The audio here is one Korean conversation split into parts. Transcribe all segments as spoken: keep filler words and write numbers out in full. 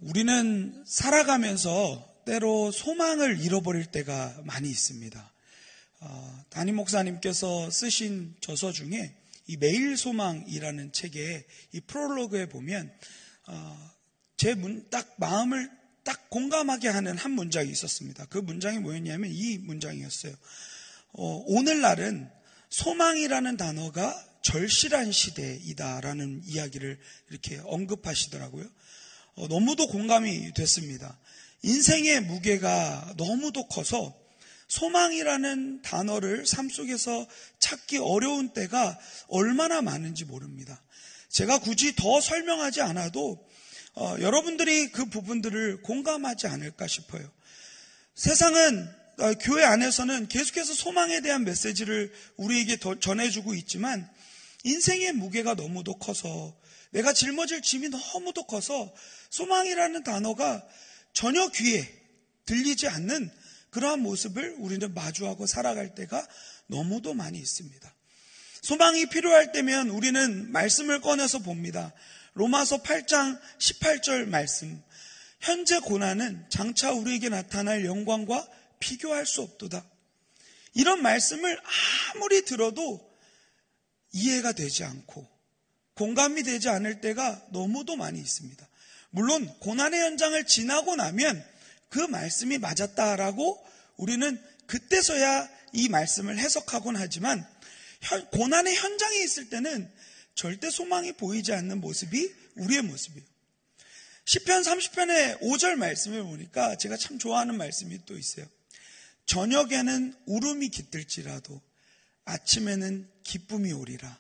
우리는 살아가면서 때로 소망을 잃어버릴 때가 많이 있습니다. 어, 담임 목사님께서 쓰신 저서 중에 이 매일 소망이라는 책의 이 프롤로그에 보면 어, 제 문, 딱 마음을 딱 공감하게 하는 한 문장이 있었습니다. 그 문장이 뭐였냐면 이 문장이었어요. 어, 오늘날은 소망이라는 단어가 절실한 시대이다라는 이야기를 이렇게 언급하시더라고요. 어, 너무도 공감이 됐습니다. 인생의 무게가 너무도 커서 소망이라는 단어를 삶 속에서 찾기 어려운 때가 얼마나 많은지 모릅니다. 제가 굳이 더 설명하지 않아도 어, 여러분들이 그 부분들을 공감하지 않을까 싶어요. 세상은 어, 교회 안에서는 계속해서 소망에 대한 메시지를 우리에게 더 전해주고 있지만 인생의 무게가 너무도 커서 내가 짊어질 짐이 너무도 커서 소망이라는 단어가 전혀 귀에 들리지 않는 그러한 모습을 우리는 마주하고 살아갈 때가 너무도 많이 있습니다. 소망이 필요할 때면 우리는 말씀을 꺼내서 봅니다. 로마서 팔 장 십팔 절 말씀. 현재 고난은 장차 우리에게 나타날 영광과 비교할 수 없도다. 이런 말씀을 아무리 들어도 이해가 되지 않고 공감이 되지 않을 때가 너무도 많이 있습니다. 물론 고난의 현장을 지나고 나면 그 말씀이 맞았다라고 우리는 그때서야 이 말씀을 해석하곤 하지만 고난의 현장에 있을 때는 절대 소망이 보이지 않는 모습이 우리의 모습이에요. 시편 삼십 편의 오 절 말씀을 보니까 제가 참 좋아하는 말씀이 또 있어요. 저녁에는 울음이 깃들지라도 아침에는 기쁨이 오리라.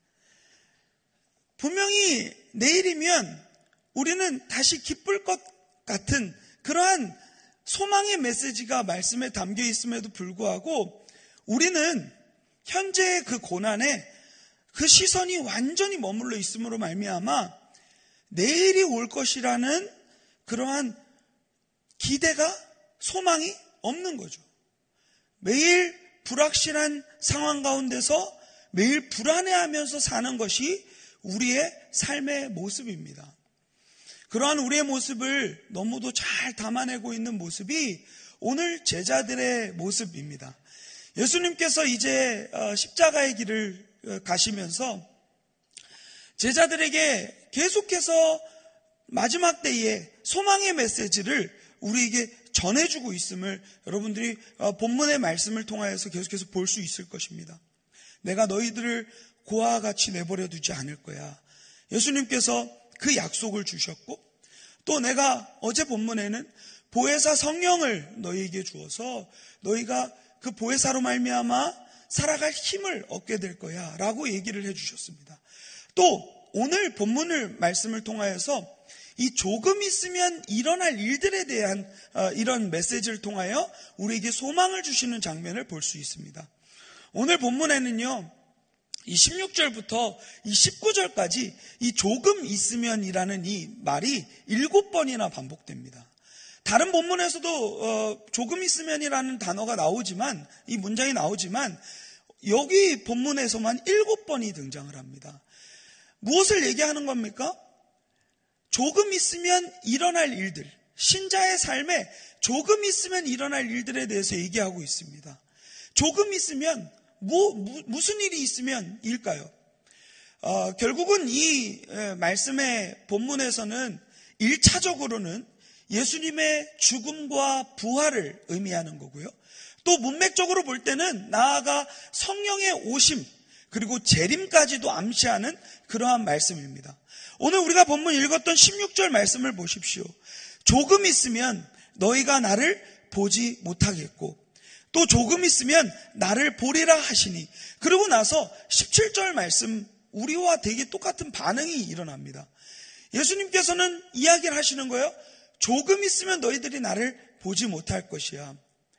분명히 내일이면 우리는 다시 기쁠 것 같은 그러한 소망의 메시지가 말씀에 담겨 있음에도 불구하고 우리는 현재의 그 고난에 그 시선이 완전히 머물러 있음으로 말미암아 내일이 올 것이라는 그러한 기대가 소망이 없는 거죠. 매일 불확실한 상황 가운데서 매일 불안해하면서 사는 것이 우리의 삶의 모습입니다. 그러한 우리의 모습을 너무도 잘 담아내고 있는 모습이 오늘 제자들의 모습입니다. 예수님께서 이제 십자가의 길을 가시면서 제자들에게 계속해서 마지막 때에 소망의 메시지를 우리에게 전해주고 있음을 여러분들이 본문의 말씀을 통하여서 계속해서 볼 수 있을 것입니다. 내가 너희들을 고아와 같이 내버려 두지 않을 거야. 예수님께서 그 약속을 주셨고 또 내가 어제 본문에는 보혜사 성령을 너희에게 주어서 너희가 그 보혜사로 말미암아 살아갈 힘을 얻게 될 거야 라고 얘기를 해주셨습니다. 또 오늘 본문을 말씀을 통하여서 이 조금 있으면 일어날 일들에 대한 이런 메시지를 통하여 우리에게 소망을 주시는 장면을 볼 수 있습니다. 오늘 본문에는요, 이 십육 절부터 이 십구 절까지 이 조금 있으면이라는 이 말이 일곱 번이나 반복됩니다. 다른 본문에서도 어, 조금 있으면이라는 단어가 나오지만 이 문장이 나오지만 여기 본문에서만 일곱 번이 등장을 합니다. 무엇을 얘기하는 겁니까? 조금 있으면 일어날 일들, 신자의 삶에 조금 있으면 일어날 일들에 대해서 얘기하고 있습니다. 조금 있으면 뭐, 무, 무슨 일이 있으면 일까요? 어, 결국은 이 에, 말씀의 본문에서는 일 차적으로는 예수님의 죽음과 부활을 의미하는 거고요. 또 문맥적으로 볼 때는 나아가 성령의 오심 그리고 재림까지도 암시하는 그러한 말씀입니다. 오늘 우리가 본문 읽었던 십육 절 말씀을 보십시오. 조금 있으면 너희가 나를 보지 못하겠고 또 조금 있으면 나를 보리라 하시니 그러고 나서 십칠 절 말씀 우리와 되게 똑같은 반응이 일어납니다. 예수님께서는 이야기를 하시는 거예요. 조금 있으면 너희들이 나를 보지 못할 것이야.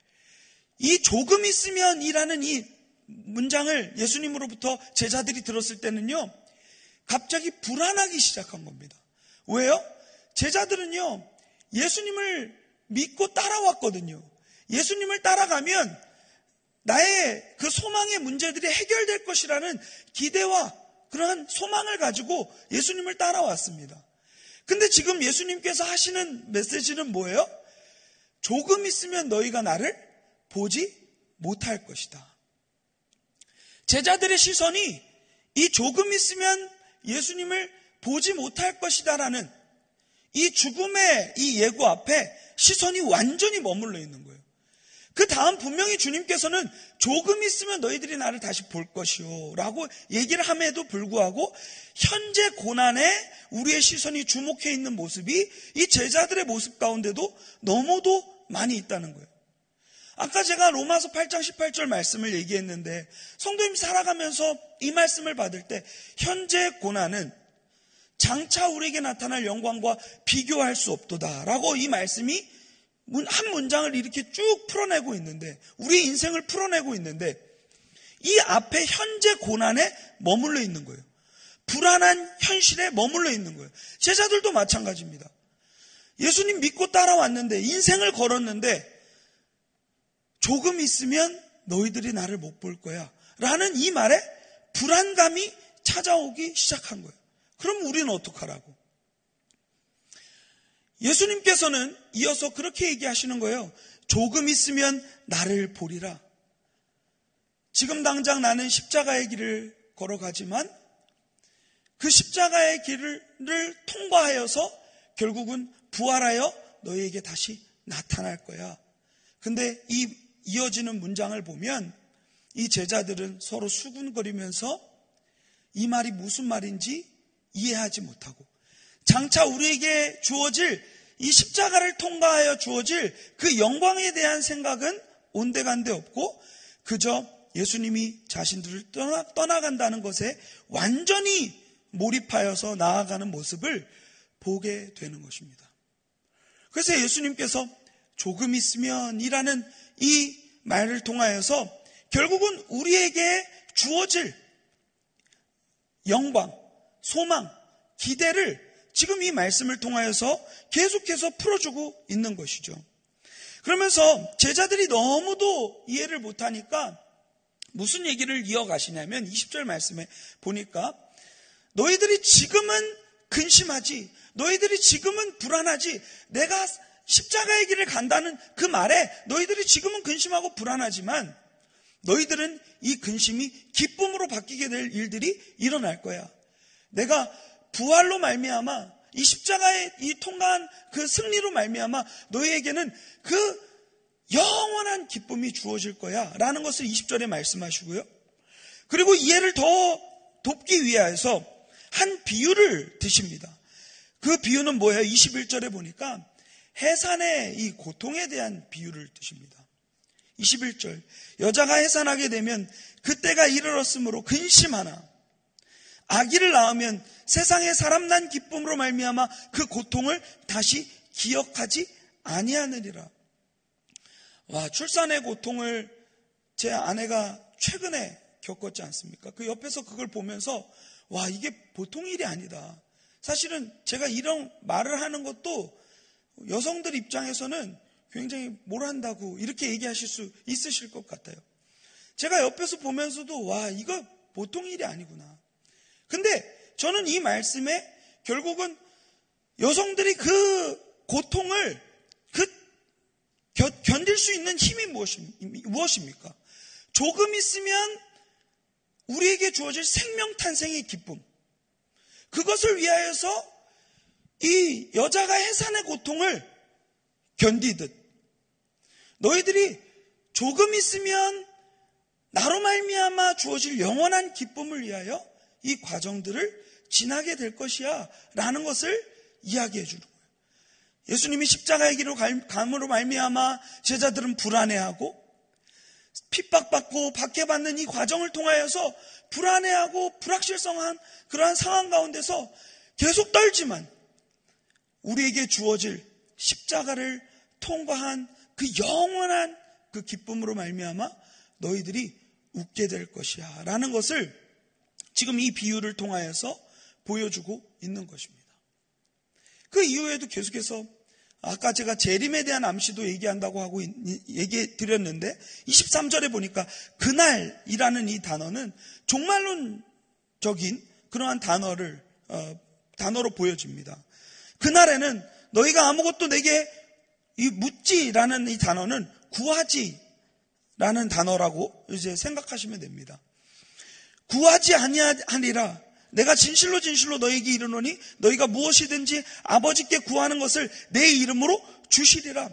이 조금 있으면 이라는 이 문장을 예수님으로부터 제자들이 들었을 때는요, 갑자기 불안하기 시작한 겁니다. 왜요? 제자들은요, 예수님을 믿고 따라왔거든요. 예수님을 따라가면 나의 그 소망의 문제들이 해결될 것이라는 기대와 그러한 소망을 가지고 예수님을 따라왔습니다. 근데 지금 예수님께서 하시는 메시지는 뭐예요? 조금 있으면 너희가 나를 보지 못할 것이다. 제자들의 시선이 이 조금 있으면 예수님을 보지 못할 것이다 라는 이 죽음의 이 예고 앞에 시선이 완전히 머물러 있는 거예요. 그 다음 분명히 주님께서는 조금 있으면 너희들이 나를 다시 볼 것이요 라고 얘기를 함에도 불구하고 현재 고난에 우리의 시선이 주목해 있는 모습이 이 제자들의 모습 가운데도 너무도 많이 있다는 거예요. 아까 제가 로마서 팔 장 십팔 절 말씀을 얘기했는데 성도님 살아가면서 이 말씀을 받을 때 현재 고난은 장차 우리에게 나타날 영광과 비교할 수 없도다라고 이 말씀이 한 문장을 이렇게 쭉 풀어내고 있는데, 우리 인생을 풀어내고 있는데 이 앞에 현재 고난에 머물러 있는 거예요. 불안한 현실에 머물러 있는 거예요. 제자들도 마찬가지입니다. 예수님 믿고 따라왔는데, 인생을 걸었는데 조금 있으면 너희들이 나를 못 볼 거야 라는 이 말에 불안감이 찾아오기 시작한 거예요. 그럼 우리는 어떡하라고? 예수님께서는 이어서 그렇게 얘기하시는 거예요. 조금 있으면 나를 보리라. 지금 당장 나는 십자가의 길을 걸어가지만 그 십자가의 길을 통과하여서 결국은 부활하여 너희에게 다시 나타날 거야. 근데 이 이어지는 문장을 보면 이 제자들은 서로 수군거리면서 이 말이 무슨 말인지 이해하지 못하고, 장차 우리에게 주어질 이 십자가를 통과하여 주어질 그 영광에 대한 생각은 온데간데 없고 그저 예수님이 자신들을 떠나, 떠나간다는 것에 완전히 몰입하여서 나아가는 모습을 보게 되는 것입니다. 그래서 예수님께서 조금 있으면 이라는 이 말을 통하여서 결국은 우리에게 주어질 영광, 소망, 기대를 지금 이 말씀을 통하여서 계속해서 풀어주고 있는 것이죠. 그러면서 제자들이 너무도 이해를 못하니까 무슨 얘기를 이어가시냐면 이십 절 말씀에 보니까 너희들이 지금은 근심하지, 너희들이 지금은 불안하지, 내가 십자가의 길을 간다는 그 말에 너희들이 지금은 근심하고 불안하지만 너희들은 이 근심이 기쁨으로 바뀌게 될 일들이 일어날 거야. 내가 부활로 말미암아 이 십자가의 이 통과한 그 승리로 말미암아 너희에게는 그 영원한 기쁨이 주어질 거야 라는 것을 이십 절에 말씀하시고요. 그리고 이해를 더 돕기 위해서 한 비유를 드십니다. 그 비유는 뭐예요? 이십일 절에 보니까 해산의 이 고통에 대한 비유를 드십니다. 이십일 절, 여자가 해산하게 되면 그때가 이르렀으므로 근심하나 아기를 낳으면 세상에 사람 난 기쁨으로 말미암아 그 고통을 다시 기억하지 아니하느니라. 와, 출산의 고통을 제 아내가 최근에 겪었지 않습니까? 그 옆에서 그걸 보면서 와, 이게 보통 일이 아니다. 사실은 제가 이런 말을 하는 것도 여성들 입장에서는 굉장히 뭘 한다고 이렇게 얘기하실 수 있으실 것 같아요. 제가 옆에서 보면서도 와, 이거 보통 일이 아니구나. 근데 저는 이 말씀에 결국은 여성들이 그 고통을 그 견딜 수 있는 힘이 무엇입니까? 조금 있으면 우리에게 주어질 생명 탄생의 기쁨, 그것을 위하여서 이 여자가 해산의 고통을 견디듯 너희들이 조금 있으면 나로 말미암아 주어질 영원한 기쁨을 위하여 이 과정들을 지나게 될 것이야 라는 것을 이야기해 주는 거예요. 예수님이 십자가의 길로 감으로 말미암아 제자들은 불안해하고 핍박받고 박해받는 이 과정을 통하여서 불안해하고 불확실성한 그러한 상황 가운데서 계속 떨지만 우리에게 주어질 십자가를 통과한 그 영원한 그 기쁨으로 말미암아 너희들이 웃게 될 것이야 라는 것을 지금 이 비유를 통하여서 보여주고 있는 것입니다. 그 이후에도 계속해서 아까 제가 재림에 대한 암시도 얘기한다고 하고 얘기해 드렸는데 이십삼 절에 보니까 그날이라는 이 단어는 종말론적인 그러한 단어를 어, 단어로 보여집니다. 그날에는 너희가 아무것도 내게 이 묻지라는 이 단어는 구하지라는 단어라고 이제 생각하시면 됩니다. 구하지 아니하리라. 내가 진실로 진실로 너희에게 이르노니 너희가 무엇이든지 아버지께 구하는 것을 내 이름으로 주시리라.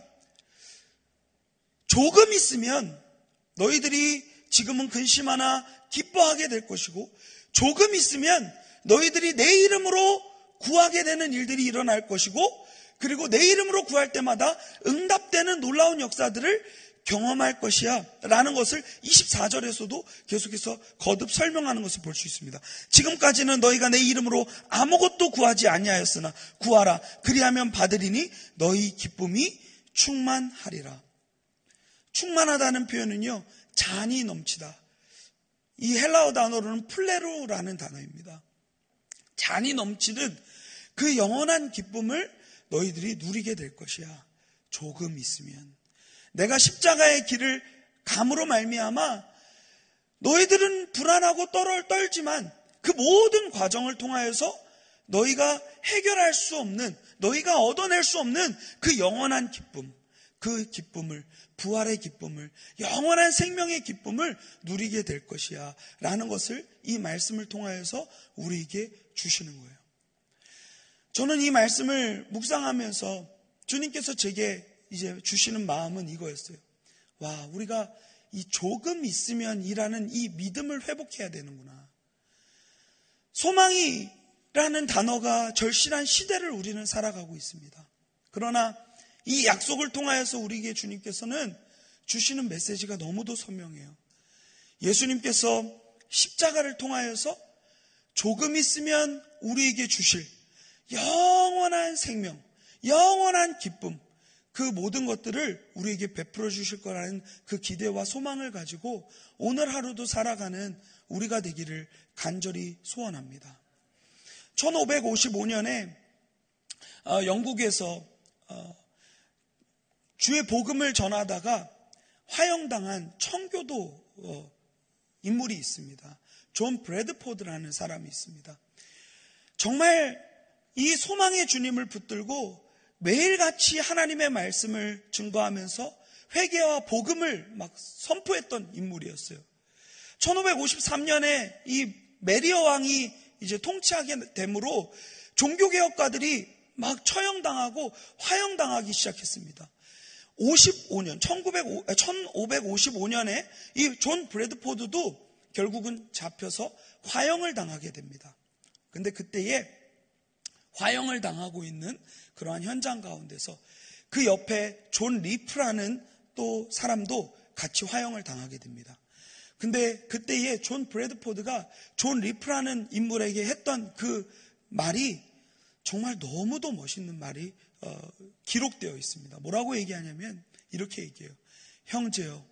조금 있으면 너희들이 지금은 근심하나 기뻐하게 될 것이고, 조금 있으면 너희들이 내 이름으로 구하게 되는 일들이 일어날 것이고, 그리고 내 이름으로 구할 때마다 응답되는 놀라운 역사들을 경험할 것이야 라는 것을 이십사 절에서도 계속해서 거듭 설명하는 것을 볼 수 있습니다. 지금까지는 너희가 내 이름으로 아무것도 구하지 아니하였으나 구하라. 그리하면 받으리니 너희 기쁨이 충만하리라. 충만하다는 표현은요, 잔이 넘치다. 이 헬라어 단어로는 플레로라는 단어입니다. 잔이 넘치는 그 영원한 기쁨을 너희들이 누리게 될 것이야. 조금 있으면. 내가 십자가의 길을 감으로 말미암아 너희들은 불안하고 떨, 떨지만 그 모든 과정을 통하여서 너희가 해결할 수 없는, 너희가 얻어낼 수 없는 그 영원한 기쁨, 그 기쁨을, 부활의 기쁨을, 영원한 생명의 기쁨을 누리게 될 것이야 라는 것을 이 말씀을 통하여서 우리에게 주시는 거예요. 저는 이 말씀을 묵상하면서 주님께서 제게 이제 주시는 마음은 이거였어요. 와, 우리가 이 조금 있으면 이라는 이 믿음을 회복해야 되는구나. 소망이라는 단어가 절실한 시대를 우리는 살아가고 있습니다. 그러나 이 약속을 통하여서 우리에게 주님께서는 주시는 메시지가 너무도 선명해요. 예수님께서 십자가를 통하여서 조금 있으면 우리에게 주실 영원한 생명, 영원한 기쁨, 그 모든 것들을 우리에게 베풀어 주실 거라는 그 기대와 소망을 가지고 오늘 하루도 살아가는 우리가 되기를 간절히 소원합니다. 천오백오십오 년에 영국에서 주의 복음을 전하다가 화형당한 청교도 인물이 있습니다. 존 브래드포드라는 사람이 있습니다. 정말 이 소망의 주님을 붙들고 매일같이 하나님의 말씀을 증거하면서 회개와 복음을 막 선포했던 인물이었어요. 천오백오십삼 년에 이 메리어 왕이 이제 통치하게 되므로 종교개혁가들이 막 처형당하고 화형당하기 시작했습니다. 오십오 년, 천오백오십오 년에 이 존 브래드포드도 결국은 잡혀서 화형을 당하게 됩니다. 근데 그때에 화형을 당하고 있는 그러한 현장 가운데서 그 옆에 존 리프라는 또 사람도 같이 화형을 당하게 됩니다. 근데 그때에 존 브래드포드가 존 리프라는 인물에게 했던 그 말이 정말 너무도 멋있는 말이 어, 기록되어 있습니다. 뭐라고 얘기하냐면 이렇게 얘기해요. 형제여,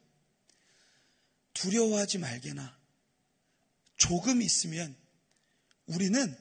두려워하지 말게나. 조금 있으면 우리는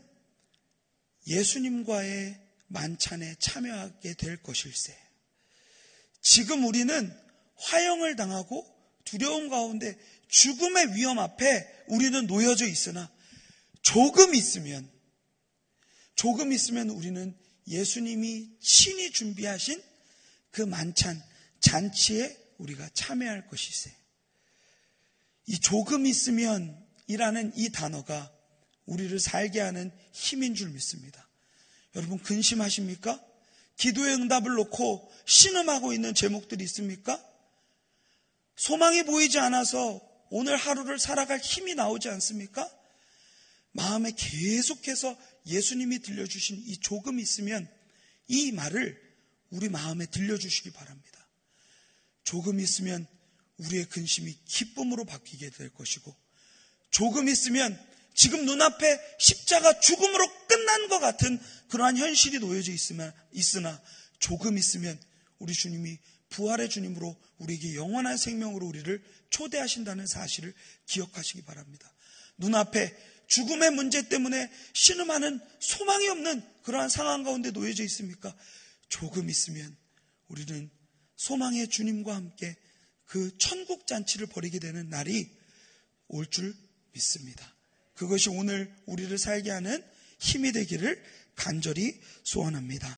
예수님과의 만찬에 참여하게 될 것일세. 지금 우리는 화형을 당하고 두려움 가운데 죽음의 위험 앞에 우리는 놓여져 있으나 조금 있으면 조금 있으면 우리는 예수님이 친히 준비하신 그 만찬 잔치에 우리가 참여할 것이세. 이 조금 있으면 이라는 이 단어가 우리를 살게 하는 힘인 줄 믿습니다. 여러분 근심하십니까? 기도의 응답을 놓고 신음하고 있는 제목들이 있습니까? 소망이 보이지 않아서 오늘 하루를 살아갈 힘이 나오지 않습니까? 마음에 계속해서 예수님이 들려주신 이 조금 있으면 이 말을 우리 마음에 들려주시기 바랍니다. 조금 있으면 우리의 근심이 기쁨으로 바뀌게 될 것이고, 조금 있으면 지금 눈앞에 십자가 죽음으로 끝난 것 같은 그러한 현실이 놓여져 있으나, 있으나 조금 있으면 우리 주님이 부활의 주님으로 우리에게 영원한 생명으로 우리를 초대하신다는 사실을 기억하시기 바랍니다. 눈앞에 죽음의 문제 때문에 신음하는 소망이 없는 그러한 상황 가운데 놓여져 있습니까? 조금 있으면 우리는 소망의 주님과 함께 그 천국 잔치를 벌이게 되는 날이 올 줄 믿습니다. 그것이 오늘 우리를 살게 하는 힘이 되기를 간절히 소원합니다.